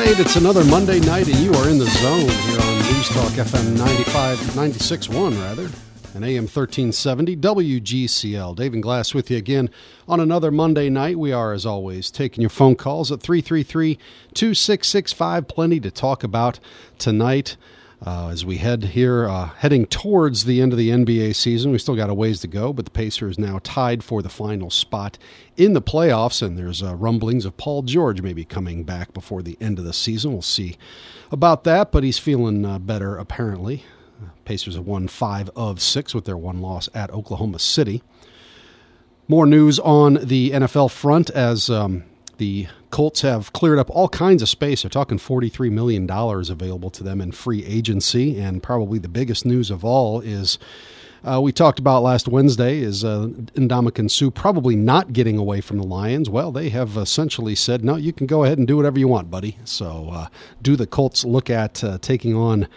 right, it's another Monday night, and you are in the zone here on News Talk FM 96.1, rather, and AM 1370 WGCL. Dave and Glass with you again on another Monday night. We are, as always, taking your phone calls at 333-2665. Plenty to talk about tonight. As we heading towards the end of the NBA season. We still got a ways to go, but the Pacers now tied for the final spot in the playoffs, and there's rumblings of Paul George maybe coming back before the end of the season. We'll see about that, but he's feeling better apparently. Pacers have won 5 of 6 with their one loss at Oklahoma City. More news on the NFL front as the Colts have cleared up all kinds of space. They're talking $43 million available to them in free agency, and probably the biggest news of all is we talked about last Wednesday is Ndamukong Suh probably not getting away from the Lions. Well, they have essentially said, no, you can go ahead and do whatever you want, buddy. So do the Colts look at taking on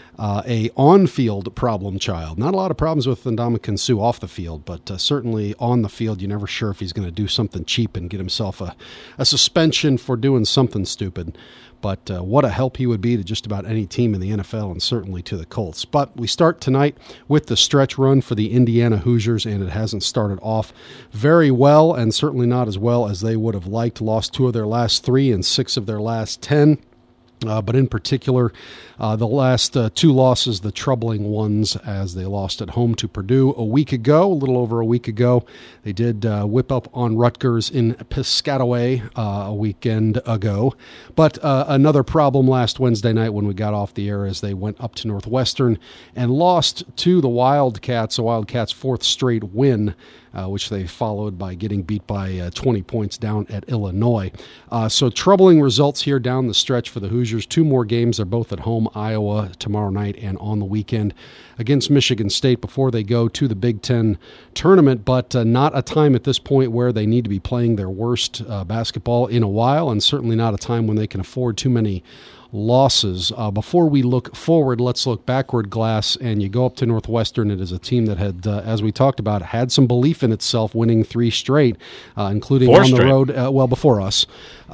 a on-field problem child? Not a lot of problems with Ndamukong Suh off the field, but certainly on the field, you're never sure if he's going to do something cheap and get himself a suspension for doing something stupid. But what a help he would be to just about any team in the NFL and certainly to the Colts. But we start tonight with the stretch run for the Indiana Hoosiers, and it hasn't started off very well, and certainly not as well as they would have liked. Lost 2 of their last 3 and 6 of their last 10. But in particular, the last 2 losses, the troubling ones, as they lost at home to Purdue a little over a week ago. They did whip up on Rutgers in Piscataway a weekend ago. But another problem last Wednesday night when we got off the air as they went up to Northwestern and lost to the Wildcats, the Wildcats' 4th straight win, which they followed by getting beat by 20 points down at Illinois. So troubling results here down the stretch for the Hoosiers. 2 more games. They're both at home, Iowa tomorrow night and on the weekend against Michigan State before they go to the Big Ten tournament, but not a time at this point where they need to be playing their worst basketball in a while, and certainly not a time when they can afford too many losses. Before we look forward, let's look backward, Glass, and you go up to Northwestern. It is a team that had, as we talked about, had some belief in itself, winning 3 straight, including 4 on straight. the road, before us,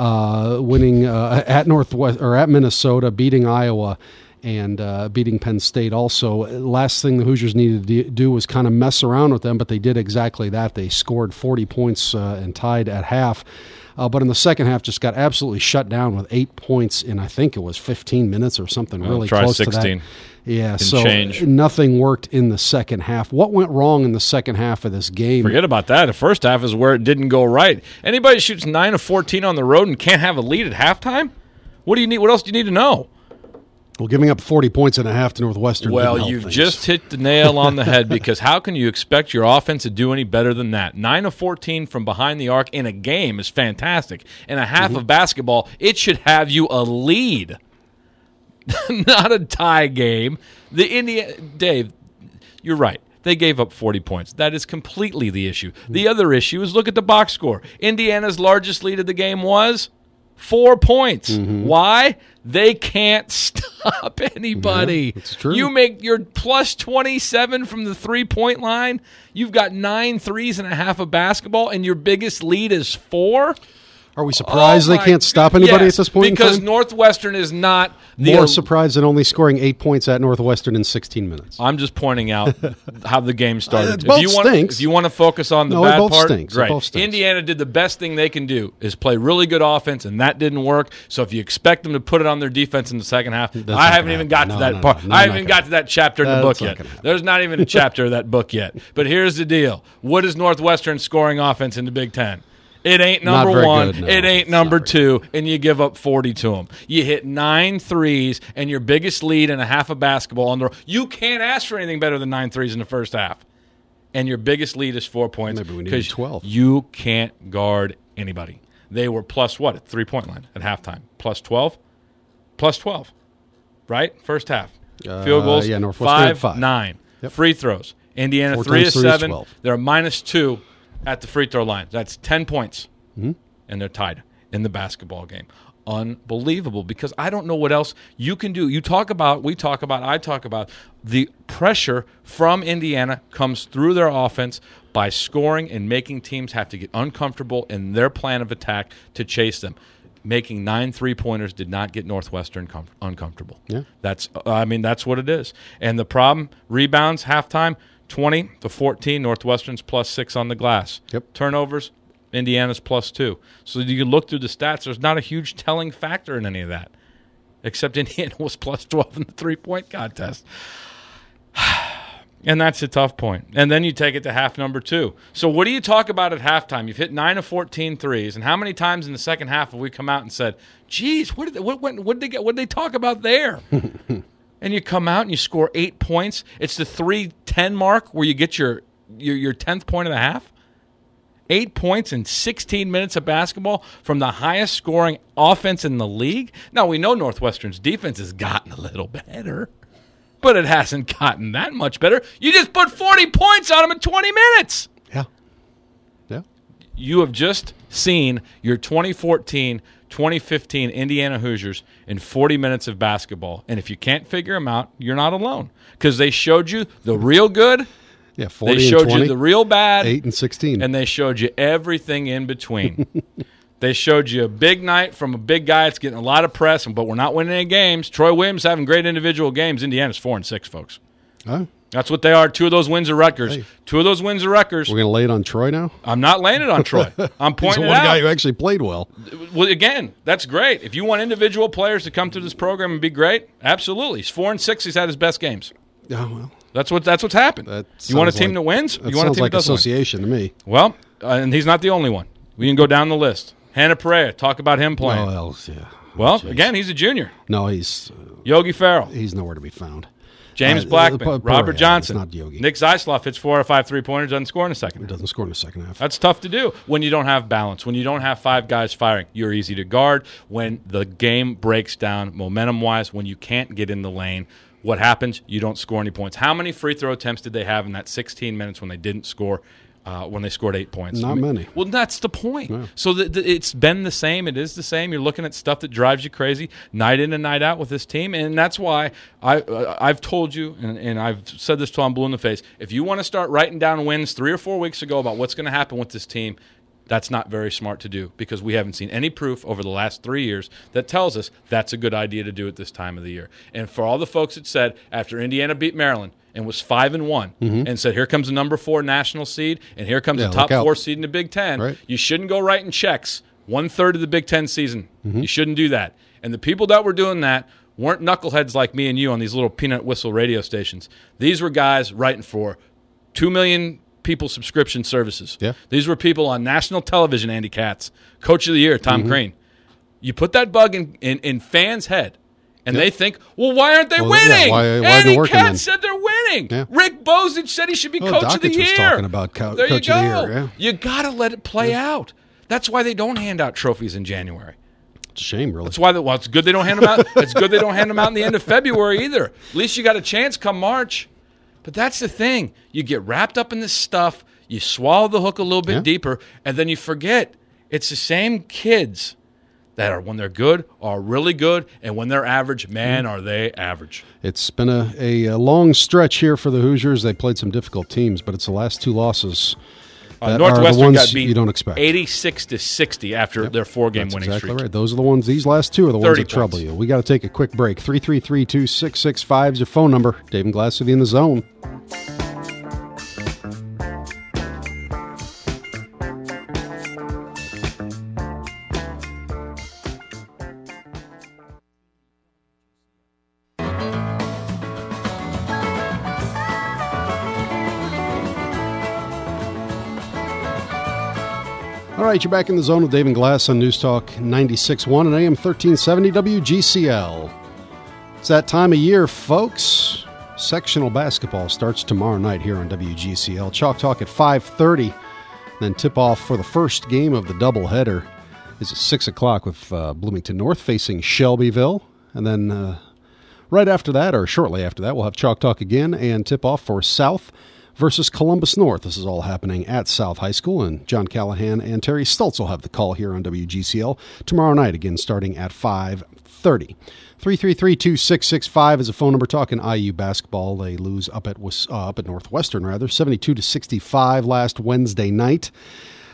winning at Minnesota, beating Iowa, and beating Penn State also. Last thing the Hoosiers needed to do was kind of mess around with them, but they did exactly that. They scored 40 points and tied at half. But in the second half, just got absolutely shut down with 8 points in, I think it was 15 minutes or something really close 16. to that. Yeah, so change. Nothing worked in the second half. What went wrong in the second half of this game? Forget about that. The first half is where it didn't go right. Anybody shoots 9 of 14 on the road and can't have a lead at halftime? What do you need? What else do you need to know? Well, giving up 40 points and a half to Northwestern. Well, you've just hit the nail on the head, because how can you expect your offense to do any better than that? 9 of 14 from behind the arc in a game is fantastic. In a half of basketball, it should have you a lead, not a tie game. Dave, you're right. They gave up 40 points. That is completely the issue. The other issue is look at the box score. Indiana's largest lead of the game was 4 points. Why? They can't stop anybody. Yeah, that's true. You make your plus 27 from the 3-point line. You've got 9 threes and a half of basketball, and your biggest lead is 4. Are we surprised they can't stop anybody at this point in time? Because Northwestern is not more surprised than only scoring 8 points at Northwestern in 16 minutes. I'm just pointing out how the game started. Stinks. If you want to focus on the bad part, stinks. right. It both stinks. Indiana did the best thing they can do, is play really good offense, and that didn't work. So if you expect them to put it on their defense in the second half, I haven't even got to that part. I haven't even got to that chapter in the book yet. There's not even a chapter of that book yet. But here's the deal. What is Northwestern scoring offense in the Big Ten? It ain't number 1, good, no. it ain't number 2, and you give up 40 to them. You hit 9 threes, and your biggest lead and a half of basketball on the road. You can't ask for anything better than 9 threes in the first half. And your biggest lead is 4 points. Maybe we need 12. You can't guard anybody. They were plus what at 3-point line at halftime? Plus 12? Plus 12, right? First half. Field goals, Northwestern 5, 9. Yep. Free throws. Indiana 4 3 times of 3 is 7. 12. They're -2 at the free throw line. That's 10 points. And they're tied in the basketball game. Unbelievable, because I don't know what else you can do. I talk about the pressure from Indiana comes through their offense by scoring and making teams have to get uncomfortable in their plan of attack to chase them. making 9 3-pointers did not get Northwestern uncomfortable. Yeah. That's what it is. And the problem, rebounds, halftime, 20-14, Northwestern's +6 on the glass. Yep. Turnovers, Indiana's +2. So you can look through the stats. There's not a huge telling factor in any of that, except Indiana was +12 in the three-point contest. And that's a tough point. And then you take it to half number 2. So what do you talk about at halftime? You've hit 9 of 14 threes, and how many times in the second half have we come out and said, geez, what did they talk about there? And you come out and you score 8 points. It's the 3-10 mark where you get your 10th point of the half. 8 points in 16 minutes of basketball from the highest scoring offense in the league. Now, we know Northwestern's defense has gotten a little better, but it hasn't gotten that much better. You just put 40 points on them in 20 minutes. Yeah. Yeah. You have just seen your 2014-2015 Indiana Hoosiers in 40 minutes of basketball. And if you can't figure them out, you're not alone, because they showed you the real good. Yeah, 40 they showed and 20, you the real bad. 8 and 16. And they showed you everything in between. They showed you a big night from a big guy that's getting a lot of press, but we're not winning any games. Troy Williams having great individual games. Indiana's 4-6, folks. Oh. That's what they are. 2 of those wins are Rutgers. Hey. 2 of those wins are Rutgers. We're going to lay it on Troy now? I'm not laying it on Troy. I'm pointing He's it one out. guy who actually played well. Well, again, that's great. If you want individual players to come through this program and be great, absolutely. He's 4-6. He's had his best games. Yeah, well. That's what's happened. You want a team that wins? That You want a sounds team like that doesn't association win? to me. Well, and he's not the only one. We can go down the list. Hannah Perea, talk about him playing. Oh, yeah. Well, Jeez. again, he's a junior. No, he's Yogi Ferrell, nowhere to be found. James Blackman, Robert Johnson, not Yogi. Nick Zeisloff hits 4 out of 5 3-pointers, doesn't score in the second. He doesn't score in the second half. That's tough to do when you don't have balance, when you don't have 5 guys firing. You're easy to guard. When the game breaks down momentum-wise, when you can't get in the lane, what happens? You don't score any points. How many free throw attempts did they have in that 16 minutes when they didn't score, when they scored 8 points? Not many. Well, that's the point. Yeah. So it's been the same. It is the same. You're looking at stuff that drives you crazy night in and night out with this team, and that's why I've told you, and I've said this till I'm blue in the face, if you want to start writing down wins 3 or 4 weeks ago about what's going to happen with this team, that's not very smart to do, because we haven't seen any proof over the last 3 years that tells us that's a good idea to do at this time of the year. And for all the folks that said after Indiana beat Maryland and was 5-1 and said, here comes the number 4 national seed and here comes the top 4 seed in the Big Ten, right. You shouldn't go writing checks 1/3 of the Big Ten season. You shouldn't do that. And the people that were doing that weren't knuckleheads like me and you on these little peanut whistle radio stations. These were guys writing for 2 million people subscription services. Yeah. These were people on national television, Andy Katz, Coach of the Year, Tom Crean. You put that bug in fans' head, and they think, well, why aren't they winning? Yeah, why isn't Andy it working Katz then? said they're winning. Yeah. Rick Bozich said he should be Coach of the Dockich Year. was talking about there Coach you of the go. Year. Yeah. You got to let it play out. That's why they don't hand out trophies in January. It's a shame, really. That's why. Well, it's good they don't hand them out. It's good they don't hand them out in the end of February either. At least you got a chance come March. But that's the thing. You get wrapped up in this stuff. You swallow the hook a little bit deeper, and then you forget it's the same kids that are, when they're good, are really good, and when they're average, man, are they average. It's been a long stretch here for the Hoosiers. They played some difficult teams, but it's the last 2 losses that are the Northwestern ones got beat you don't expect. 86-60 after their 4-game That's winning exactly streak. right. Those are the ones. These last 2 are the ones 30 that trouble points. you. We got to take a quick break. 333-2665 is your phone number. Dave and Glass with you in the zone. All right, you're back in the zone with Dave and Glass on News Talk 96.1 and AM 1370 WGCL. It's that time of year, folks. Sectional basketball starts tomorrow night here on WGCL. Chalk Talk at 5:30. Then tip-off for the first game of the doubleheader is at 6 o'clock with Bloomington North facing Shelbyville. And then right after that, or shortly after that, we'll have Chalk Talk again and tip-off for South versus Columbus North. This is all happening at South High School, and John Callahan and Terry Stultz will have the call here on WGCL tomorrow night, again starting at 5:30. 333-2665 is a phone number. Talking IU basketball. They lose up at Northwestern, 72-65 last Wednesday night.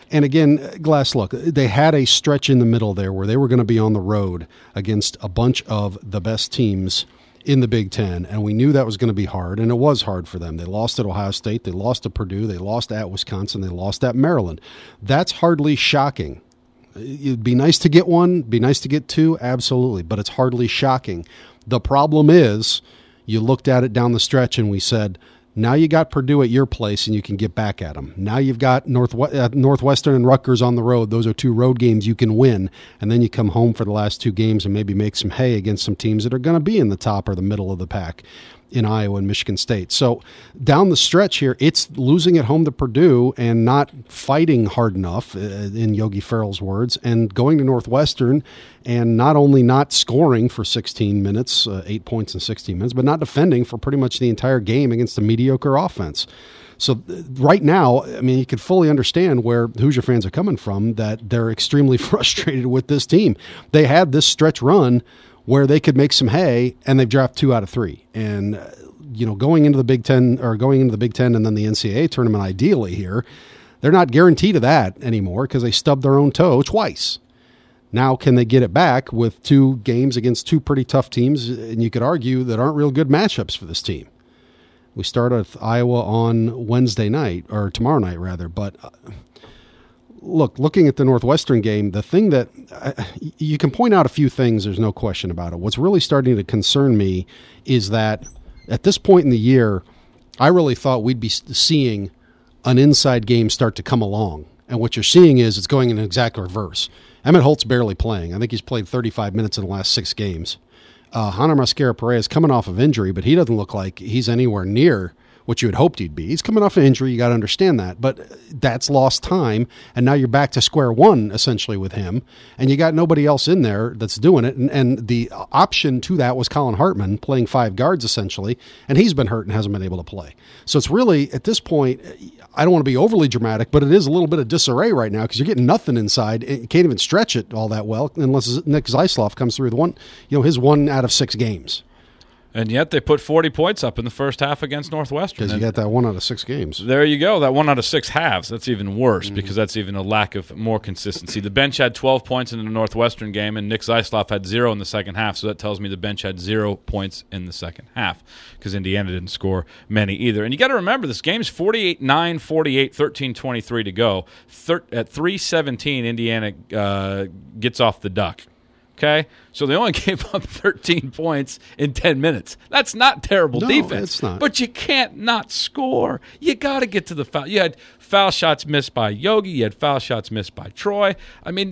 And again, Glass, look, they had a stretch in the middle there where they were going to be on the road against a bunch of the best teams in the Big Ten, and we knew that was going to be hard, and it was hard for them. They lost at Ohio State, they lost to Purdue, they lost at Wisconsin, they lost at Maryland. That's hardly shocking. It'd be nice to get one, be nice to get two, absolutely, but it's hardly shocking. The problem is, you looked at it down the stretch and we said, now you got Purdue at your place and you can get back at them. Now you've got Northwestern and Rutgers on the road. Those are two road games you can win. And then you come home for the last two games and maybe make some hay against some teams that are going to be in the top or the middle of the pack in Iowa and Michigan State. So down the stretch here, it's losing at home to Purdue and not fighting hard enough, in Yogi Ferrell's words, and going to Northwestern and not only not scoring for 16 minutes, 8 points in 16 minutes, but not defending for pretty much the entire game against a mediocre offense. So right now, I mean, you can fully understand where Hoosier fans are coming from, that they're extremely frustrated with this team. They had this stretch run where they could make some hay, and they've dropped 2 out of 3. And, going into the Big Ten and then the NCAA tournament ideally here, they're not guaranteed of that anymore because they stubbed their own toe twice. Now, can they get it back with 2 games against 2 pretty tough teams, and you could argue that aren't real good matchups for this team? We start with Iowa on Wednesday night, or tomorrow night rather, but looking at the Northwestern game, the thing that you can point out a few things, there's no question about it. What's really starting to concern me is that at this point in the year, I really thought we'd be seeing an inside game start to come along. And what you're seeing is it's going in exact reverse. Emmett Holt's barely playing. I think he's played 35 minutes in the last 6 games. Hanner Mosquera-Perea is coming off of injury, but he doesn't look like he's anywhere near what you had hoped he'd be. He's coming off an injury. You got to understand that. But that's lost time, and now you're back to square one, essentially, with him, and you got nobody else in there that's doing it. And the option to that was Colin Hartman playing 5 guards, essentially, and he's been hurt and hasn't been able to play. So it's really, at this point, I don't want to be overly dramatic, but it is a little bit of disarray right now because you're getting nothing inside. You can't even stretch it all that well unless Nick Zeisloff comes through his 1 out of 6 games. And yet they put 40 points up in the first half against Northwestern. Because you got that 1 out of 6 games. There you go. That 1 out of 6 halves. That's even worse because that's even a lack of more consistency. The bench had 12 points in the Northwestern game, and Nick Zeisloff had 0 in the second half. So that tells me the bench had 0 points in the second half because Indiana didn't score many either. And you got to remember, this game's 48-9, 48, 13-23 to go. At 3:17, Indiana gets off the duck. Okay, so they only gave up 13 points in 10 minutes. That's not terrible defense. It's not. But you can't not score. You got to get to the foul. You had foul shots missed by Yogi. You had foul shots missed by Troy. I mean,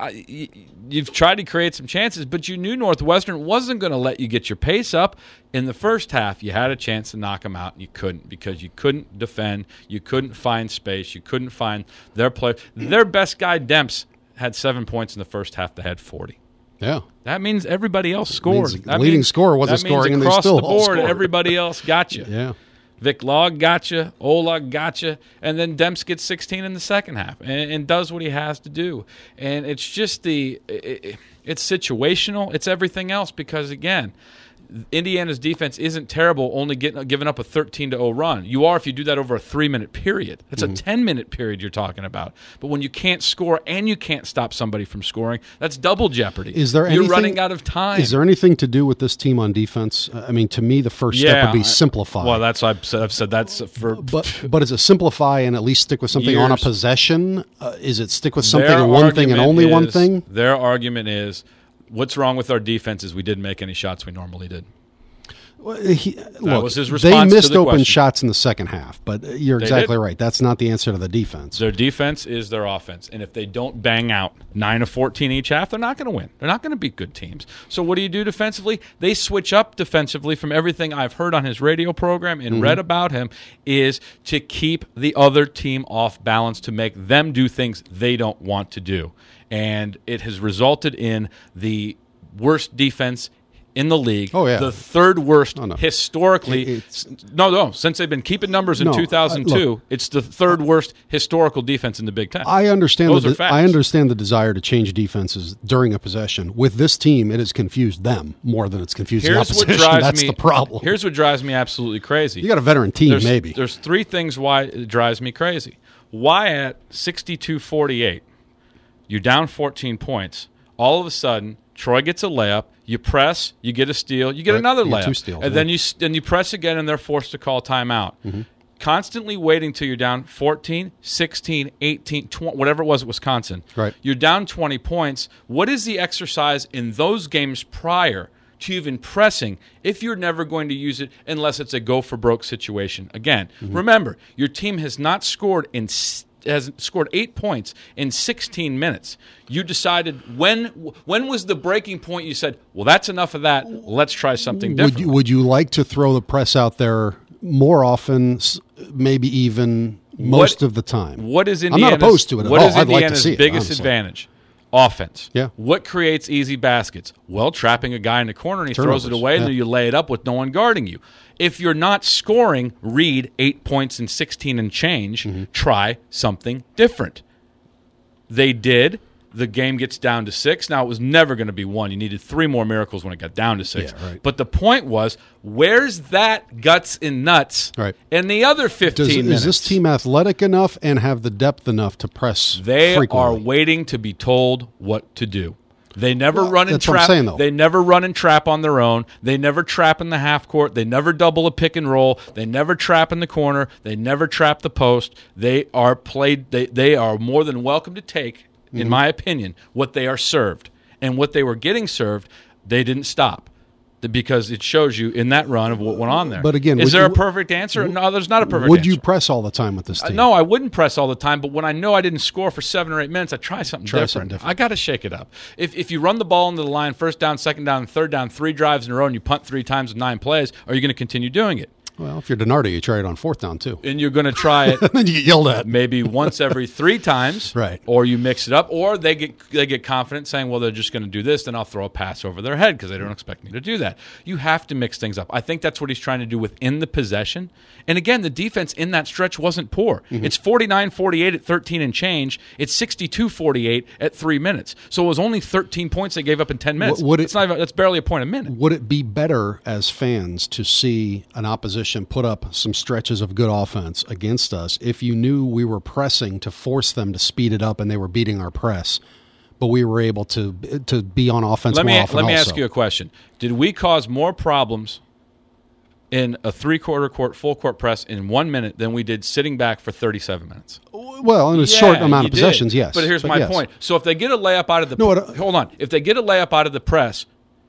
you've tried to create some chances, but you knew Northwestern wasn't going to let you get your pace up. In the first half, you had a chance to knock them out, and you couldn't because you couldn't defend. You couldn't find space. You couldn't find their play. Their best guy, Demps, had 7 points in the first half. They had 40. Yeah, that means everybody else scored. The leading scorer wasn't scoring, and they still across the board, scored. Everybody else got you. Yeah, Vic Log got you, Ola got you, and then Demps gets 16 in the second half and does what he has to do. And it's just it's situational. It's everything else because, again, Indiana's defense isn't terrible, only giving up a 13-0 run. You are if you do that over a 3-minute period. That's a 10-minute period you're talking about. But when you can't score and you can't stop somebody from scoring, that's double jeopardy. You're running out of time. Is there anything to do with this team on defense? I mean, to me, the first step would be simplify. Well, that's I've said that's for. But is it simplify and at least stick with something on a possession? Is it stick with something and one thing and only one thing? Their argument is, what's wrong with our defense is we didn't make any shots we normally did. Well, that was his response. They missed to the open question. shots in the second half, but you're exactly right. That's not the answer to the defense. Their defense is their offense, and if they don't bang out 9 of 14 each half, they're not going to win. They're not going to beat good teams. So what do you do defensively? They switch up defensively from everything I've heard on his radio program and read about him is to keep the other team off balance, to make them do things they don't want to do. And it has resulted in the worst defense in the league. Oh, yeah. The third worst historically. No. Since they've been keeping numbers in 2002, it's the third worst historical defense in the Big Ten. I understand I understand the desire to change defenses during a possession. With this team, it has confused them more than it's confused the opposition. That's the problem. Here's what drives me absolutely crazy. You got a veteran team, maybe. There's 3 things why it drives me crazy. Why at 62-48, you're down 14 points, all of a sudden Troy gets a layup, you press, you get a steal, you get another layup, 2 steals, and then you press again, and they're forced to call timeout. Constantly waiting till you're down 14, 16, 18, 20, whatever it was at Wisconsin. Right. You're down 20 points. What is the exercise in those games prior to even pressing if you're never going to use it unless it's a go-for-broke situation? Again, remember, your team has not scored has scored 8 points in 16 minutes. You decided when was the breaking point? You said, well, that's enough of that. Let's try something different. Would you like to throw the press out there more often, maybe even most of the time? What is Indiana's, I'm not opposed to it at what all. is I'd like to Indiana's see it, biggest honestly. advantage? Offense. Yeah. What creates easy baskets? Well, trapping a guy in the corner and he throws it away, and then you lay it up with no one guarding you. If you're not scoring, read 8 points and 16 and change, try something different. They did. The game gets down to 6. Now, it was never going to be 1. You needed 3 more miracles when it got down to 6. Yeah, right. But the point was, where's that guts and nuts in the other 15 minutes? Is this team athletic enough and have the depth enough to press They frequently? are waiting to be told what to do. They never run and that's what I'm trap. saying, though. They never run and trap on their own. They never trap in the half court. They never double a pick and roll. They never trap in the corner. They never trap the post. They are played. They are more than welcome to take, in my opinion, what they are served. And what they were getting served, they didn't stop. Because it shows you in that run of what went on there. But again, is there a perfect answer? No, there's not a perfect answer. Would you press all the time with this team? No, I wouldn't press all the time, but when I know I didn't score for 7 or 8 minutes, I try something different. I got to shake it up. If you run the ball into the line, first down, second down, third down, 3 drives in a row, and you punt 3 times with 9 plays, are you going to continue doing it? Well, if you're DiNardi, you try it on 4th down, too. And you're going to try it then you get yelled at. maybe once every 3 times, Right. Or you mix it up, or they get confident saying, well, they're just going to do this, then I'll throw a pass over their head because they don't expect me to do that. You have to mix things up. I think that's what he's trying to do within the possession. And again, the defense in that stretch wasn't poor. It's 49-48 at 13 and change. It's 62-48 at 3 minutes. So it was only 13 points they gave up in 10 minutes. That's barely a point a minute. Would it be better as fans to see an opposition put up some stretches of good offense against us if you knew we were pressing to force them to speed it up and they were beating our press, but we were able to be on offense more often? Let me ask you a question. Did we cause more problems in a 3/4 court, full court press in 1 minute than we did sitting back for 37 minutes? Well, in a short amount of possessions, yes. But here's my point. So if they get a layup out of the hold on. If they get a layup out of the press,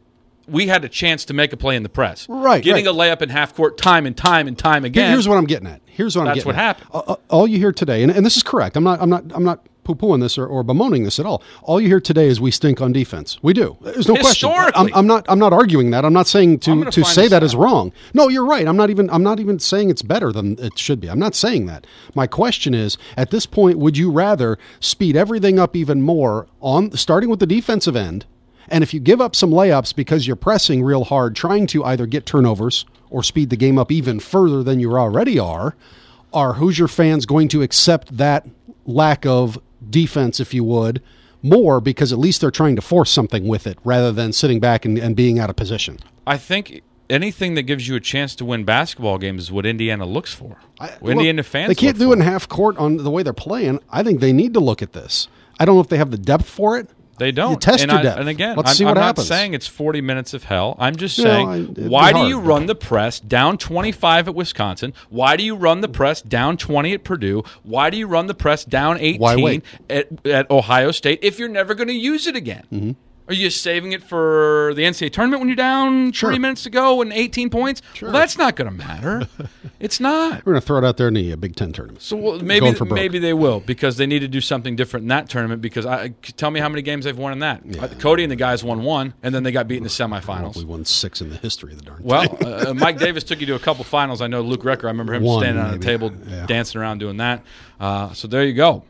we had a chance to make a play in the press. Right. Getting a layup in half court time and time and time again. Here's what I'm getting at. That's what happened. All you hear today, and this is correct. I'm not poo-pooing this or bemoaning this at all. All you hear today is we stink on defense. We do. There's no question. I'm not arguing that. I'm not saying to say that is wrong. No, you're right. I'm not even saying it's better than it should be. I'm not saying that. My question is, at this point, would you rather speed everything up even more starting with the defensive end? And if you give up some layups because you're pressing real hard, trying to either get turnovers or speed the game up even further than you already are Hoosier fans going to accept that lack of defense, if you would, more because at least they're trying to force something with it rather than sitting back and being out of position? I think anything that gives you a chance to win basketball games is what Indiana looks for. Indiana fans they can't do it in half court on the way they're playing. I think they need to look at this. I don't know if they have the depth for it. They don't. You test your depth. And again, let's see what happens. I'm not saying it's 40 minutes of hell. I'm just saying, why do you run the press down 25 at Wisconsin? Why do you run the press down 20 at Purdue? Why do you run the press down 18 at Ohio State if you're never going to use it again? Mm-hmm. Are you saving it for the NCAA tournament when you're down 30 minutes to go and 18 points? Sure. Well, that's not going to matter. It's not. We're going to throw it out there in the Big Ten tournament. So maybe they will because they need to do something different in that tournament because tell me how many games they've won in that. Yeah. Cody and the guys won 1, and then they got beat in the semifinals. We won 6 in the history of the darn thing. Well, Mike Davis took you to a couple finals. I know Luke Recker, I remember him standing on a table dancing around doing that. So there you go.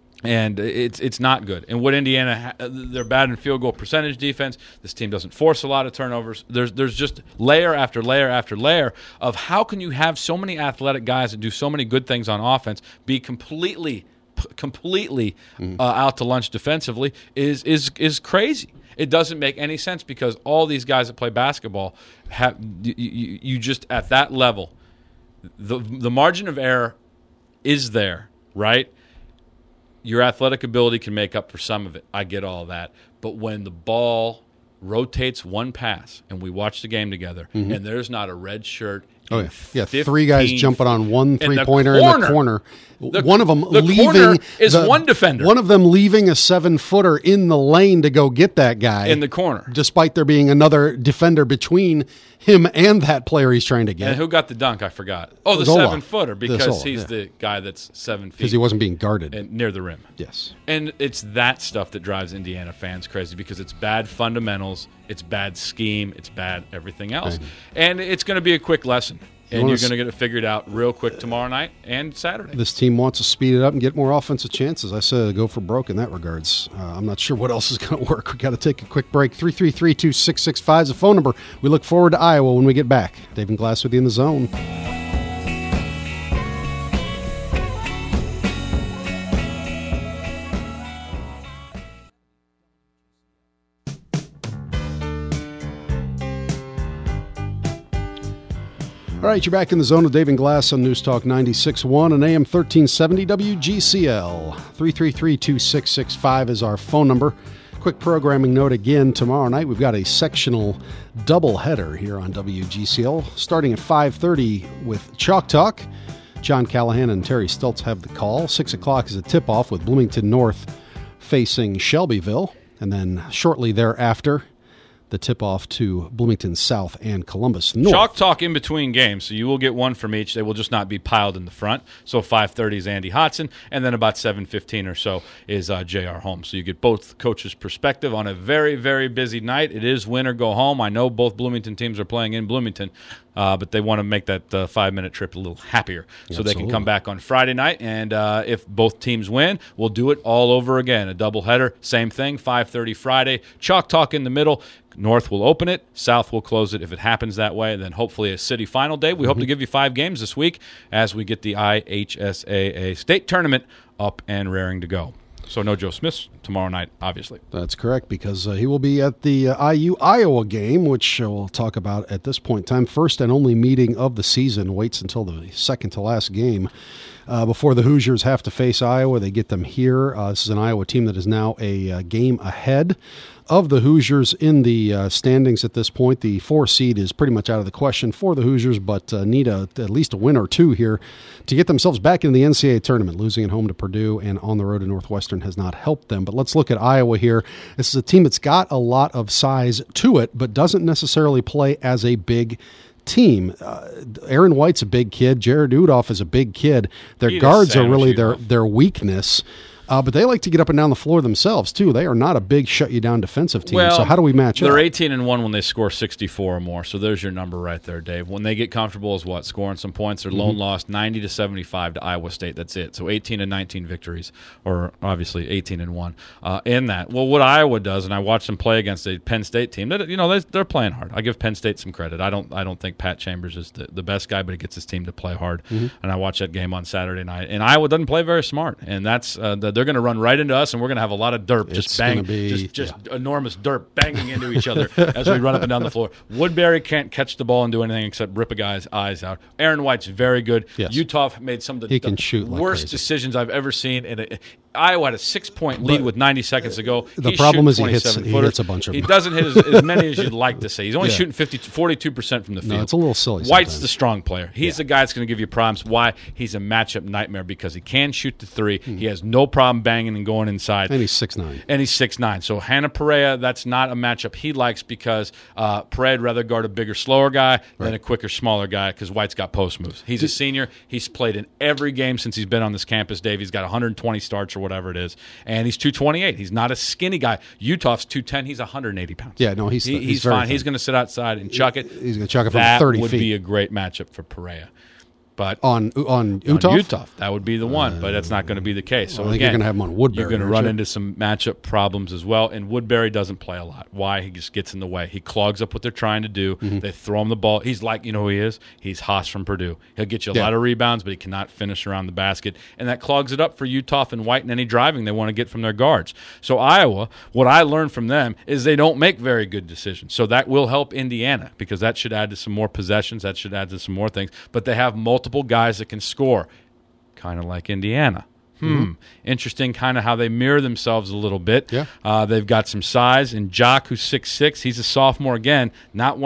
And it's not good. And what Indiana, they're bad in field goal percentage defense. This team doesn't force a lot of turnovers. There's just layer after layer after layer of how can you have so many athletic guys that do so many good things on offense be completely out to lunch defensively is crazy. It doesn't make any sense because all these guys that play basketball have you just at that level, the margin of error is there, right? your athletic ability can make up for some of it. I get all that. But when the ball rotates one pass, and we watch the game together, and there's not a red shirt. Oh, yeah. 3 guys jumping on one three-pointer in the corner. One of them the leaving corner is one defender. One of them leaving a 7-footer in the lane to go get that guy in the corner, despite there being another defender between him and that player he's trying to get. And who got the dunk? I forgot. Oh, the 7-footer, because he's the guy that's 7 feet. Because he wasn't being guarded and near the rim. Yes. And it's that stuff that drives Indiana fans crazy, because it's bad fundamentals, it's bad scheme, it's bad everything else. Okay. And it's going to be a quick lesson. And you're going to get it figured out real quick tomorrow night and Saturday. This team wants to speed it up and get more offensive chances. I said go for broke in that regards. I'm not sure what else is going to work. We've got to take a quick break. 333-2665 is the phone number. We look forward to Iowa when we get back. Dave and Glass with you in the zone. All right, you're back in the zone with Dave and Glass on News Talk 96.1 and AM 1370 WGCL. 333-2665 is our phone number. Quick programming note again, tomorrow night we've got a sectional doubleheader here on WGCL starting at 5:30 with Chalk Talk. John Callahan and Terry Stultz have the call. 6 o'clock is a tip-off with Bloomington North facing Shelbyville. And then shortly thereafter, the tip-off to Bloomington South and Columbus North. Chalk Talk in between games, so you will get one from each. They will just not be piled in the front. So 5:30 is Andy Hodson, and then about 7:15 or so is J.R. Holmes. So you get both coaches' perspective on a very, very busy night. It is win or go home. I know both Bloomington teams are playing in Bloomington, but they want to make that 5-minute trip a little happier so they can come back on Friday night. And if both teams win, we'll do it all over again. A doubleheader, same thing, 5:30 Friday. Chalk Talk in the middle. North will open it, South will close it if it happens that way, and then hopefully a city final day. We hope to give you 5 games this week as we get the IHSAA state tournament up and raring to go. So no Joe Smith tomorrow night, obviously. That's correct, because he will be at the IU-Iowa game, which we'll talk about at this point in time. First and only meeting of the season. Waits until the second to last game before the Hoosiers have to face Iowa. They get them here. This is an Iowa team that is now a game ahead of the Hoosiers in the standings at this point. The 4 seed is pretty much out of the question for the Hoosiers, but need at least a win or 2 here to get themselves back in the NCAA tournament. Losing at home to Purdue and on the road to Northwestern has not helped them. But let's look at Iowa here. This is a team that's got a lot of size to it, but doesn't necessarily play as a big team. Aaron White's a big kid. Jared Udoff is a big kid. Their guards are really their weakness. But they like to get up and down the floor themselves, too. They are not a big shut-you-down defensive team. Well, so how do we match up? They're 18-1 when they score 64 or more, so there's your number right there, Dave. When they get comfortable is what? Scoring some points. Their lone loss, 90-75 to Iowa State. That's it. So 18-19 victories, or obviously 18-1 in that. Well, what Iowa does, and I watched them play against a Penn State team, they're playing hard. I give Penn State some credit. I don't think Pat Chambers is the best guy, but he gets his team to play hard. And I watched that game on Saturday night. And Iowa doesn't play very smart, and that's they're going to run right into us, and we're going to have a lot of derp, enormous derp banging into each other as we run up and down the floor. Woodbury can't catch the ball and do anything except rip a guy's eyes out. Aaron White's very good. Yes. Utah made some of the worst decisions I've ever seen. Iowa had a 6-point lead with 90 seconds to go. The problem is he hits a bunch of them. He doesn't hit as many as you'd like to see. He's only shooting 42% from the field. No, it's a little silly White's sometimes. the strong player. He's the guy that's going to give you problems. Why? He's a matchup nightmare because he can shoot the 3. He has no problem banging and going inside. And he's 6'9". And he's 6'9". So Hannah Perea, that's not a matchup he likes because Perea'd rather guard a bigger, slower guy than a quicker, smaller guy because White's got post moves. He's a senior. He's played in every game since he's been on this campus, Dave. He's got 120 starts or whatever it is. And he's 228. He's not a skinny guy. Utah's 210. He's 180 pounds. Yeah, no, he's fine. thin. He's going to sit outside and chuck it. He's going to chuck it from 30 feet. That would be a great matchup for Perea. But on Utah? On Utah, that would be the one, but that's not going to be the case. So I think again, you're going to have him on Woodbury. You're going to run into some matchup problems as well. And Woodbury doesn't play a lot. Why? He just gets in the way. He clogs up what they're trying to do. They throw him the ball. He's like, you know who he is? He's Haas from Purdue. He'll get you a lot of rebounds, but he cannot finish around the basket. And that clogs it up for Utah and White and any driving they want to get from their guards. So Iowa, what I learned from them is they don't make very good decisions. So that will help Indiana because that should add to some more possessions. That should add to some more things. But they have multiple guys that can score, kind of like Indiana. Interesting kind of how they mirror themselves a little bit. Yeah. They've got some size. And Jock, who's 6'6", he's a sophomore again. Not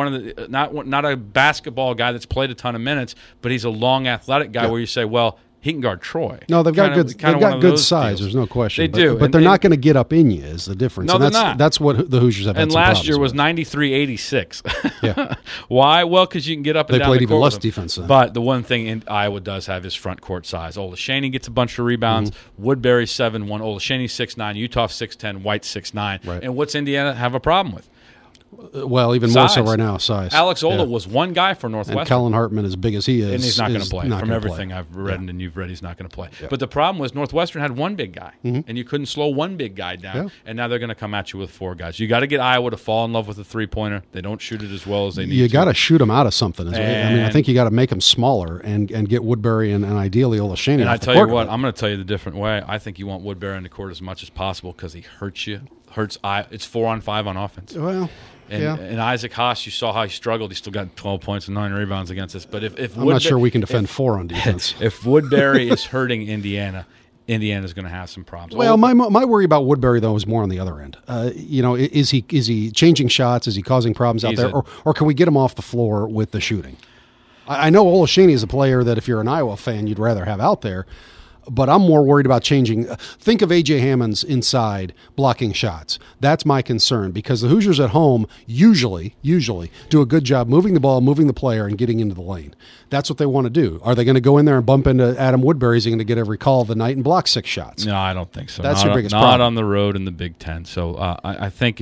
a basketball guy that's played a ton of minutes, but he's a long athletic guy where you say, well, he can guard Troy. No, they've got good size. Deals. There's no question. They do, but they're not going to get up in you. Is the difference? No, and they're not. That's what the Hoosiers have. And had some last year was problems 93-86. Yeah. Why? Well, because you can get up and They down played the even court less with them. defense then. But the one thing Iowa does have is front court size. Olashany gets a bunch of rebounds. Woodbury 7'1", Olashany 6'9", Utah 6'10", White 6'9". Right. And what's Indiana have a problem with? Well, even more so Size. right now, size. Alex Ola was one guy for Northwestern. And Kellen Hartman, as big as he is, and he's not going to play. not From gonna everything play. I've read and you've read, he's not going to play. Yeah. But the problem was Northwestern had one big guy, and you couldn't slow one big guy down. Yeah. And now they're going to come at you with four guys. You got to get Iowa to fall in love with a three-pointer. They don't shoot it as well as they need You to. got to shoot them out of something. I think you got to make them smaller and get Woodbury and ideally Olashany. And off I the tell you court what, with it. I'm going to tell you the different way. I think you want Woodbury on the court as much as possible because he hurts you. It's 4-on-5 on offense. Well. And Isaac Haas, you saw how he struggled. He still got 12 points and 9 rebounds against us. But if I'm not sure we can defend 4 on defense. If Woodbury is hurting Indiana's going to have some problems. Well, my worry about Woodbury though is more on the other end. Is he changing shots? Is he causing problems out there, or can we get him off the floor with the shooting? I know Olashany is a player that if you're an Iowa fan, you'd rather have out there. But I'm more worried about changing. Think of A.J. Hammonds inside blocking shots. That's my concern because the Hoosiers at home usually do a good job moving the ball, moving the player, and getting into the lane. That's what they want to do. Are they going to go in there and bump into Adam Woodbury? Is he going to get every call of the night and block 6 shots? No, I don't think so. That's your biggest not problem. on the road in the Big Ten. So I think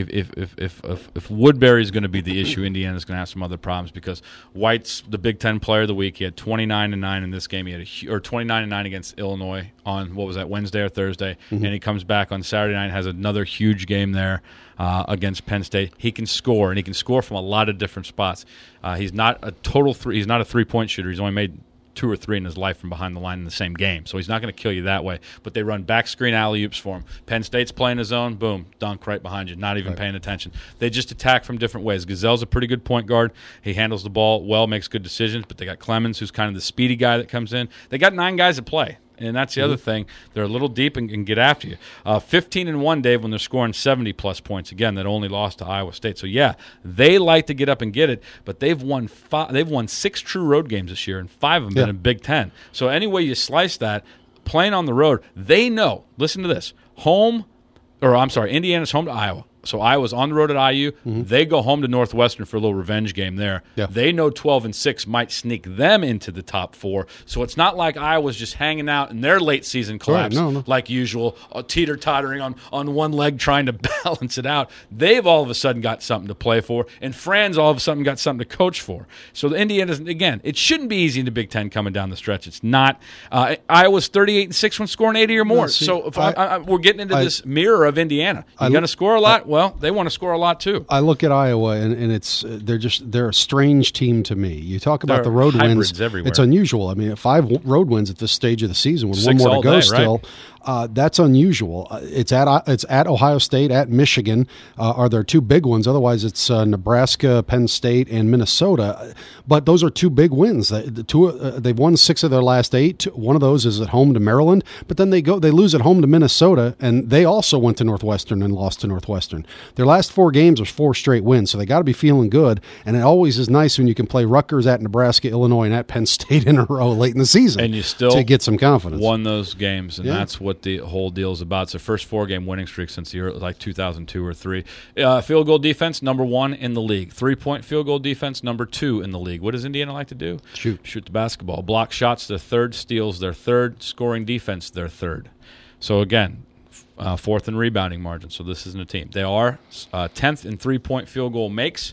if Woodbury is going to be the issue, Indiana's going to have some other problems because White's the Big Ten Player of the Week. He had 29-9 in this game. He had 29-9 against Illinois on Wednesday or Thursday, and he comes back on Saturday night, has another huge game there against Penn State. He can score, and he can score from a lot of different spots. He's not a He's not a 3-point shooter. He's only made 2 or 3 in his life from behind the line in the same game, so he's not going to kill you that way. But they run back screen alley-oops for him. Penn State's playing his zone, boom, dunk right behind you, not even paying attention. They just attack from different ways. Gazelle's a pretty good point guard. He handles the ball well, makes good decisions, but they got Clemens, who's kind of the speedy guy that comes in. They got 9 guys that play. And that's the other thing. They're a little deep and can get after you. 15-1, Dave, when they're scoring 70-plus points. Again, that only lost to Iowa State. So, yeah, they like to get up and get it, but they've won 6 true road games this year, and 5 of them been in Big Ten. So any way you slice that, playing on the road, they know. Listen to this. Indiana's home to Iowa. So Iowa's on the road at IU. They go home to Northwestern for a little revenge game there. Yeah. They know 12-6 might sneak them into the top 4. So it's not like Iowa's just hanging out in their late season collapse like usual, teeter-tottering on one leg trying to balance it out. They've all of a sudden got something to play for, and Franz all of a sudden got something to coach for. So the Indiana's, again, it shouldn't be easy in the Big Ten coming down the stretch. It's not. Iowa's 38-6 when scoring 80 or more. We're getting into this mirror of Indiana. You're going to score a lot? Well, they want to score a lot too. I look at Iowa, and they're a strange team to me. You talk about the road wins. Everywhere. It's unusual. I mean, 5 road wins at this stage of the season with 6 one more to go day, still. Right? That's unusual. It's at Ohio State, at Michigan are there 2 big ones. Otherwise, it's Nebraska, Penn State, and Minnesota. But those are 2 big wins. They've won 6 of their last 8. One of those is at home to Maryland. But then they lose at home to Minnesota, and they also went to Northwestern and lost to Northwestern. Their last 4 games are 4 straight wins, so they got to be feeling good. And it always is nice when you can play Rutgers, at Nebraska, Illinois, and at Penn State in a row late in the season, and you still to get some confidence. Won those games, and that's what the whole deal is about. It's their first 4-game winning streak since the year like 2002 or 3. Field goal defense, number 1 in the league. 3-point field goal defense, number 2 in the league. What does Indiana like to do? Shoot the basketball. Block shots, their 3rd. Steals, their 3rd. Scoring defense, their 3rd. So again, 4th in rebounding margin. So this isn't a team. They are 10th in 3-point field goal makes,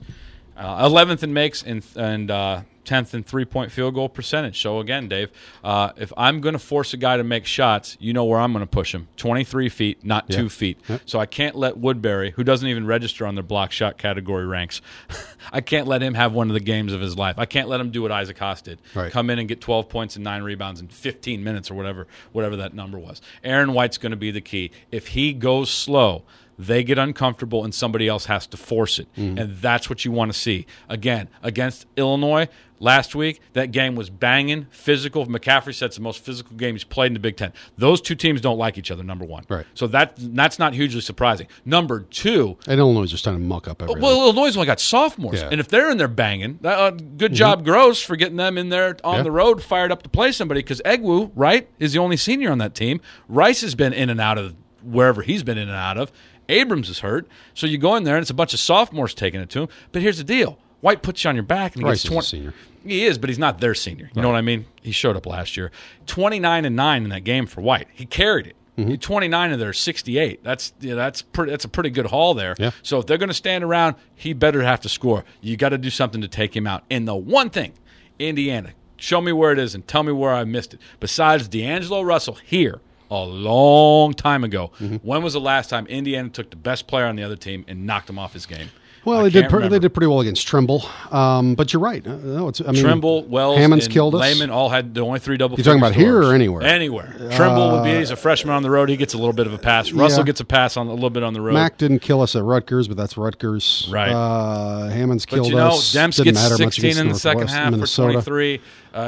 11th in makes, and 10th in 3-point field goal percentage. So again, Dave, if I'm going to force a guy to make shots, you know where I'm going to push him. 23 feet, not 2 feet. Yep. So I can't let Woodbury, who doesn't even register on their block shot category ranks, I can't let him have one of the games of his life. I can't let him do what Isaac Haas did. Right. Come in and get 12 points and 9 rebounds in 15 minutes or whatever that number was. Aaron White's going to be the key. If he goes slow, they get uncomfortable and somebody else has to force it. And that's what you want to see. Again, against Illinois last week, that game was banging, physical. McCaffrey said it's the most physical game he's played in the Big Ten. Those two teams don't like each other, number one. Right. So that's not hugely surprising. Number two. And Illinois is just trying to muck up everything. Well, Illinois only got sophomores. Yeah. And if they're in there banging, good job, Gross, for getting them in there on the road, fired up to play somebody, because Egwu, right, is the only senior on that team. Rice has been in and out of wherever he's been in and out of. Abrams is hurt. So you go in there, and it's a bunch of sophomores taking it to him. But here's the deal. White puts you on your back, and he Rice gets is 20. a senior. He is, but he's not their senior. You know what I mean? He showed up last year. 29-9 in that game for White. He carried it. 29 of their 68. That's a pretty good haul there. Yeah. So if they're going to stand around, he better have to score. You got to do something to take him out. And the one thing, Indiana, show me where it is and tell me where I missed it. Besides D'Angelo Russell here a long time ago, when was the last time Indiana took the best player on the other team and knocked him off his game? Well, they did pretty well against Trimble, but you're right. Trimble, Wells, Hammond's and killed us. Layman all had the only 3 double. You're talking about here or anywhere? Anywhere. Trimble would be. He's a freshman on the road. He gets a little bit of a pass. Russell gets a pass on a little bit on the road. Mac didn't kill us at Rutgers, but that's Rutgers. Right. Hammond's killed But us. Demps Didn't gets matter much 16 in the second Northwest, half Minnesota. for 23.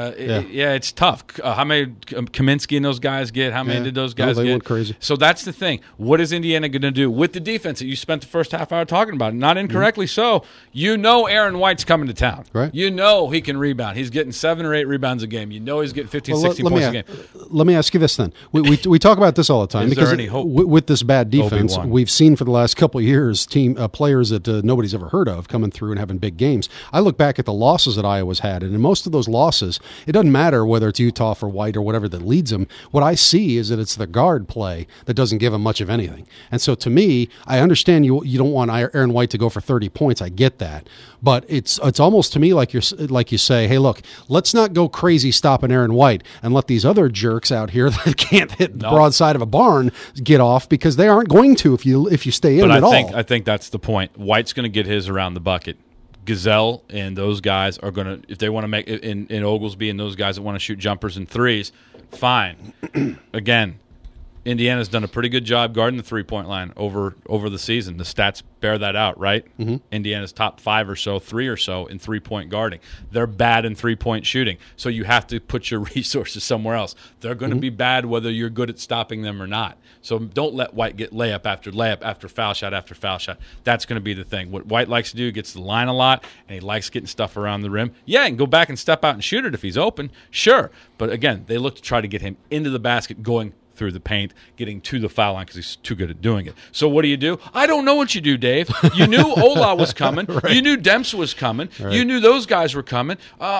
It's tough. How many Kaminsky and those guys get? How many did those guys they get? went crazy. So that's the thing. What is Indiana going to do with the defense that you spent the first half hour talking about? Not incorrectly so. You know Aaron White's coming to town. Right. You know he can rebound. He's getting 7 or 8 rebounds a game. You know he's getting 15, 16 points a game. Let me ask you this then. We talk about this all the time. Is because there any hope? With this bad defense, Obi-Wan. we've seen for the last couple of years players that nobody's ever heard of coming through and having big games. I look back at the losses that Iowa's had, and in most of those losses, it doesn't matter whether it's Utah for White or whatever that leads them. What I see is that it's the guard play that doesn't give them much of anything. And so to me, I understand you don't want Aaron White to go for 30 points. I get that. But it's almost to me like you say, hey, look, let's not go crazy stopping Aaron White and let these other jerks out here that can't hit the broadside of a barn get off, because they aren't going to if you stay in at all. I think that's the point. White's going to get his around the bucket. Gazelle and those guys are going to, if they want to make in Oglesby and those guys that want to shoot jumpers and threes, fine. Again, Indiana's done a pretty good job guarding the three-point line over the season. The stats bear that out, right? Indiana's top 5 or so, 3 or so in three-point guarding. They're bad in three-point shooting, so you have to put your resources somewhere else. They're going to be bad whether you're good at stopping them or not. So don't let White get layup after foul shot after foul shot. That's going to be the thing. What White likes to do, he gets the line a lot, and he likes getting stuff around the rim. Yeah, he can go back and step out and shoot it if he's open, sure. But again, they look to try to get him into the basket going through the paint, getting to the foul line because he's too good at doing it. So what do? I don't know what you do, Dave. You knew Ola was coming. Right. You knew Demps was coming. Right. You knew those guys were coming.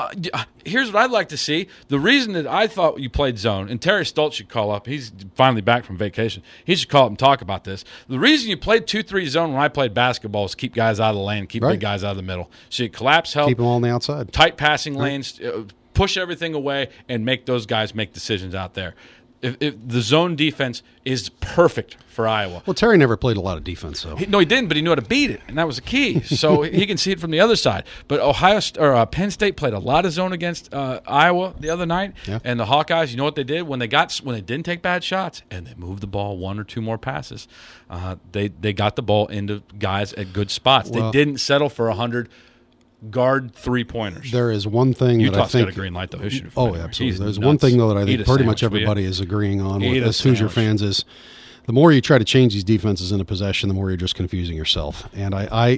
Here's what I'd like to see. The reason that I thought you played zone, and Terry Stoltz should call up. He's finally back from vacation. He should call up and talk about this. The reason you played 2-3 zone when I played basketball is keep guys out of the lane, keep big guys out of the middle. So you collapse help. Keep them all on the outside. Tight passing lanes, push everything away, and make those guys make decisions out there. If the zone defense is perfect for Iowa. Well, Terry never played a lot of defense, so. He didn't, but he knew how to beat it, and that was the key. So he can see it from the other side. But Penn State played a lot of zone against Iowa the other night, and the Hawkeyes. You know what they did when they didn't take bad shots and they moved the ball 1 or 2 more passes. They got the ball into guys at good spots. They didn't settle for 100. Guard 3-pointers. There is one thing Utah's that I think. got a green light, though. Absolutely. There's one thing, though, that I think pretty much everybody is agreeing on with us Hoosier fans is the more you try to change these defenses into possession, the more you're just confusing yourself. And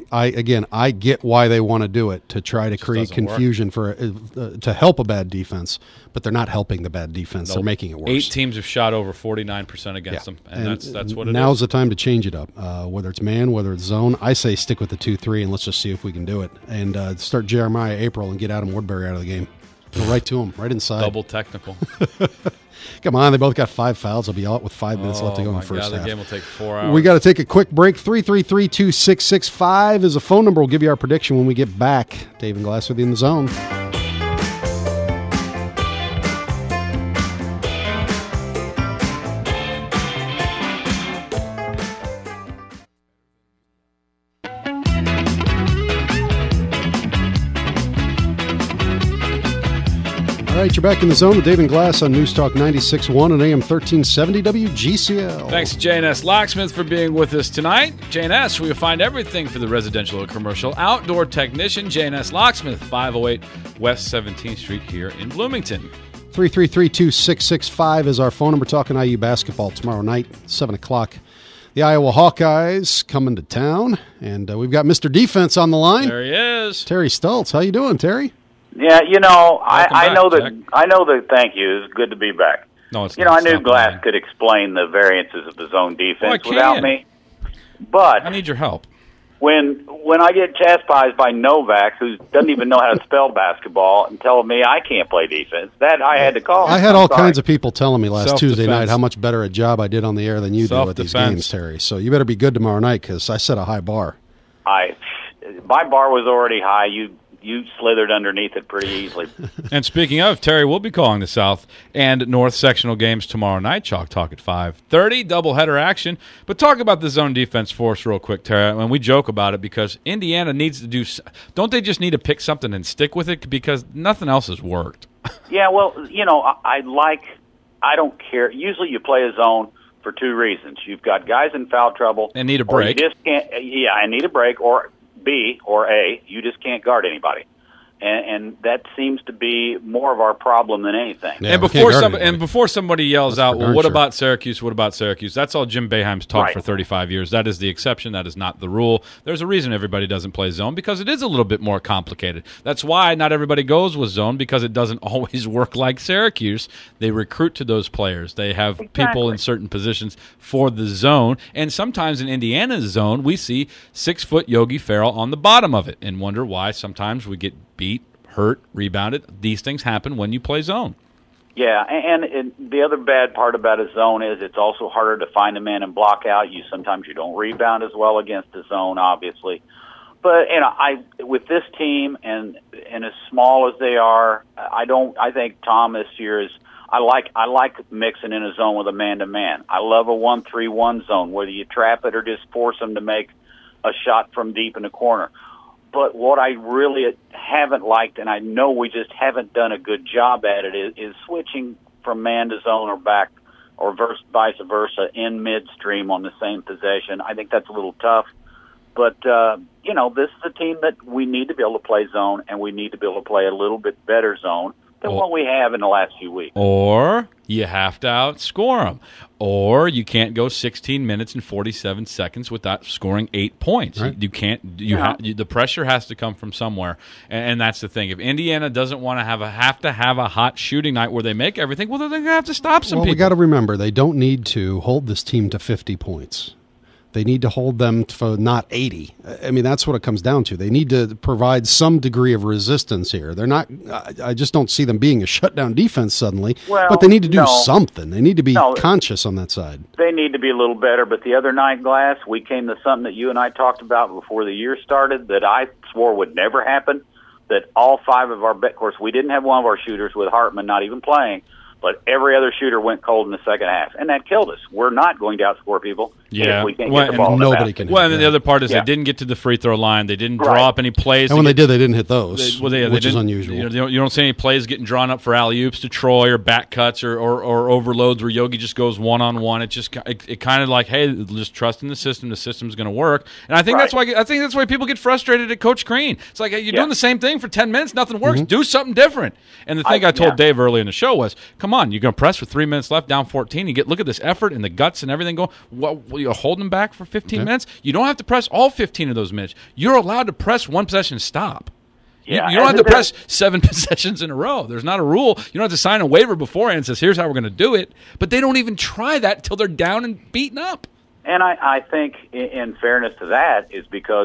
I get why they want to do it, to try to create confusion to help a bad defense, but they're not helping the bad defense. They're making it worse. 8 teams have shot over 49% against them, and that's what it is. Now's the time to change it up. Whether it's man, whether it's zone, I say stick with the 2-3 and let's just see if we can do it. And start Jeremiah April and get Adam Woodbury out of the game. Go right to him, right inside. Double technical. Come on, they both got 5 fouls. They'll be out with 5 minutes left to go in the first half. The game will take 4 hours. We got to take a quick break. 333-2665 is a phone number. We'll give you our prediction when we get back. Dave and Glass with you in the zone. right, you're back in the zone with Dave and Glass on News Talk 96.1 and AM 1370 WGCL. Thanks to J&S Locksmith for being with us tonight. J&S, where you'll find everything for the residential or commercial outdoor technician. J&S Locksmith, 508 West 17th Street here in Bloomington. 333-2665 is our phone number. Talking IU basketball tomorrow night, 7 o'clock. The Iowa Hawkeyes coming to town, and we've got Mr. Defense on the line. There he is. Terry Stultz. How you doing, Terry? Yeah, I know that. Jack. I know that. Thank you. It's good to be back. No, it's I not. knew Stop Glass lying. could explain the variances of the zone defense Oh, I without can. me. But I need your help. when I get chastised by Novak, who doesn't even know how to spell basketball, and telling me I can't play defense, that I had to call. I had all kinds of people telling me last Self-defense. Tuesday night how much better a job I did on the air than you do at these Self-defense. games, Terry. So you better be good tomorrow night because I set a high bar. My bar was already high. You slithered underneath it pretty easily. And speaking of, Terry will be calling the South and North sectional games tomorrow night. Chalk Talk at 5:30, doubleheader action. But talk about the zone defense for us real quick, Terry. And we joke about it because Indiana needs to do – don't they just need to pick something and stick with it because nothing else has worked? Yeah, well, I don't care. Usually you play a zone for two reasons. You've got guys in foul trouble. And need a or break. You just can't, I need a break, or B or A, you just can't guard anybody. And that seems to be more of our problem than anything. Yeah, and we can't guard before anybody. somebody yells That's out, for well, darn what sure. about Syracuse? What about Syracuse? That's all Jim Boeheim's taught Right. for 35 years. That is the exception. That is not the rule. There's a reason everybody doesn't play zone because it is a little bit more complicated. That's why not everybody goes with zone because it doesn't always work like Syracuse. They recruit to those players. They have people in certain positions for the zone. And sometimes in Indiana's zone, we see 6-foot Yogi Ferrell on the bottom of it and wonder why sometimes we get beat, hurt, rebounded. These things happen when you play zone. Yeah, and the other bad part about a zone is it's also harder to find a man and block out. Sometimes you don't rebound as well against the zone, obviously. But with this team and as small as they are, I think Tom this year is. I like mixing in a zone with a man-to-man. I love a 1-3-1 zone, whether you trap it or just force them to make a shot from deep in the corner. But what I really haven't liked, and I know we just haven't done a good job at it, is switching from man to zone or back or vice versa in midstream on the same possession. I think that's a little tough. But, this is a team that we need to be able to play zone, and we need to be able to play a little bit better zone than what we have in the last few weeks. Or you have to outscore them. Or you can't go 16 minutes and 47 seconds without scoring 8 points. Right. You can't. The pressure has to come from somewhere, and that's the thing. If Indiana doesn't want to have a hot shooting night where they make everything, well, then they're gonna have to stop some Well, we people. got to remember they don't need to hold this team to 50 points. They need to hold them for not 80. I mean, that's what it comes down to. They need to provide some degree of resistance here. They're not. I just don't see them being a shutdown defense suddenly. Well, but they need to do no. something. They need to be No. conscious on that side. They need to be a little better. But the other night, Glass, we came to something that you and I talked about before the year started that I swore would never happen, that all five of our – of course, we didn't have one of our shooters with Hartman not even playing, but every other shooter went cold in the second half, and that killed us. We're not going to outscore people if we can't Well, get the ball. and in the nobody basket. can. Well, and then the other part is Yeah. they didn't get to the free throw line. They didn't Right. draw up any plays. And when they did, they didn't hit those, they which is didn't- unusual. You don't see any plays getting drawn up for alley-oops to Troy or back cuts or overloads where Yogi just goes one-on-one. It kind of like, hey, just trust in the system. The system's going to work. And I think that's why people get frustrated at Coach Green. It's like, hey, you're doing the same thing for 10 minutes, nothing works. Do something different. And the thing I told Dave early in the show was, come on, you're going to press with 3 minutes left, down 14. Look at this effort and the guts and everything going. You're holding them back for 15 minutes. You don't have to press all 15 of those minutes. You're allowed to press one possession and stop. Yeah, You don't have to and press 7 possessions in a row. There's not a rule. You don't have to sign a waiver beforehand that says, here's how we're going to do it. But they don't even try that until they're down and beaten up. And I think, in fairness to that, is because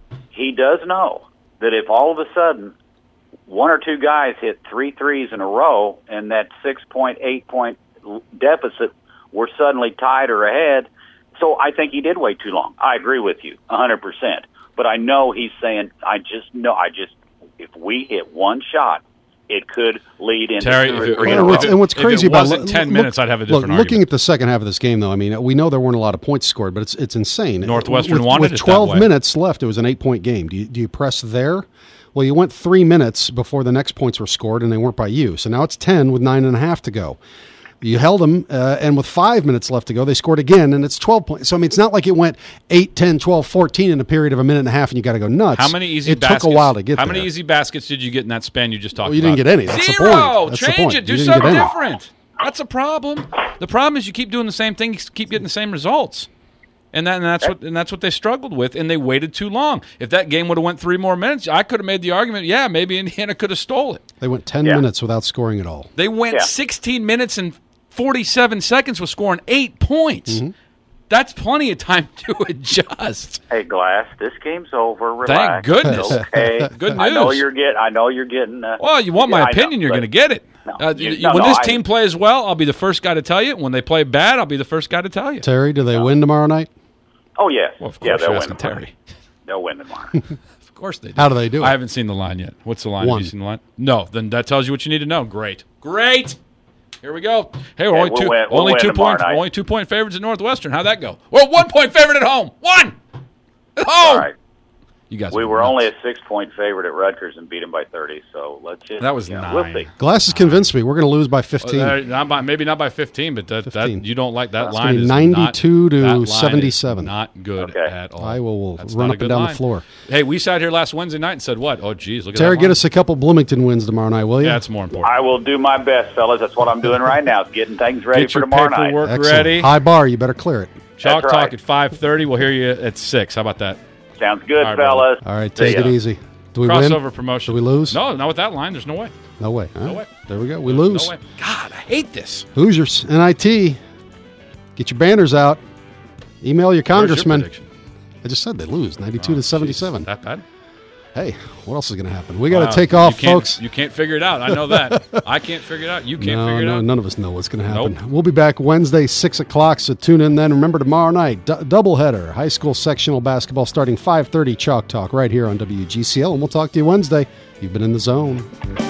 he does know that if all of a sudden one or two guys hit 3 threes in a row and that 6.8 point deficit were suddenly tied or ahead, so I think he did wait too long. I agree with you 100%. But I know he's saying, if we hit one shot, it could lead into Terry, 2 or if it- 3 in a Well, row. and what's If crazy it about wasn't 10 minutes, I'd have a different looking argument. at the second half of this game, though, I mean, we know there weren't a lot of points scored, but it's insane. Northwestern with, wanted with it that 12 way. minutes left. It was an 8-point game. Do you press there Well, you went 3 minutes before the next points were scored, and they weren't by you. So now it's 10 with 9.5 to go. You held them, and with 5 minutes left to go, they scored again, and it's 12 points. So, I mean, it's not like it went 8, 10, 12, 14 in a period of a minute and a half, and you got to go nuts. How many easy it baskets? Took a while to get there. How many easy baskets did you get in that span you just talked about? Well, you didn't get any. That's Zero! the point. That's Change the point. it. Do You didn't something get any. different. That's a problem. The problem is you keep doing the same thing, you keep getting the same results. And that's what they struggled with, and they waited too long. If that game would have went 3 more minutes, I could have made the argument, yeah, maybe Indiana could have stole it. They went 10 minutes without scoring at all. They went 16 minutes and 47 seconds with scoring 8 points. Mm-hmm. That's plenty of time to adjust. Hey, Glass, this game's over. Relax. Thank goodness. Okay. Good news. I know you're getting. Well, you want my opinion, you're going to get it. No, when this team plays well, I'll be the first guy to tell you. When they play bad, I'll be the first guy to tell you. Terry, do they win tomorrow night? Oh, yes. Well, of course, they'll you're win asking Terry. They'll win tomorrow. Of course they do. How do they do it? I haven't seen the line yet. What's the line? 1. Have you seen the line? No. Then that tells you what you need to know. Great. Here we go. Hey, we're only 2 point favorites at Northwestern. How'd that go? We're a 1 point favorite at home. 1 at home. All right. You guys. We were only a 6-point favorite at Rutgers and beat them by 30. So let's just. That was 9. We'll see. Glass has convinced me. We're going to lose by 15. Maybe not by 15, but that you don't like that It's line. gonna be Is 92 not, to that line is 77. Not good at all. I will That's run not a up and good down line. the floor. Hey, we sat here last Wednesday night and said what? Oh, geez, look at Terry, that get line. us a couple Bloomington wins tomorrow night, will you? Yeah, that's more important. I will do my best, fellas. That's what I'm doing right now. Is getting things ready Get for your tomorrow night. paperwork Excellent. ready. High bar, you better clear it. Chalk That's Talk right. at 5:30. We'll hear you at 6. How about that? Sounds good, All right, fellas. All right, See take it ya. easy. Do we Crossover win? promotion. Do we lose? No, not with that line. There's no way. No way. All No right. way. There we go. We lose. No way. God, I hate this. Hoosiers, NIT. Get your banners out. Email your Where's your congressman. prediction? I just said they lose 92 to 77. Jeez, that bad? Hey, what else is going to happen? We got to Wow, take you off, can't- folks. You can't figure it out. I know that. I can't figure it out. You can't figure it out. None of us know what's going to happen. Nope. We'll be back Wednesday, 6 o'clock, so tune in then. Remember, tomorrow night, doubleheader, high school sectional basketball starting 5:30 Chalk Talk right here on WGCL, and we'll talk to you Wednesday. You've been in the zone.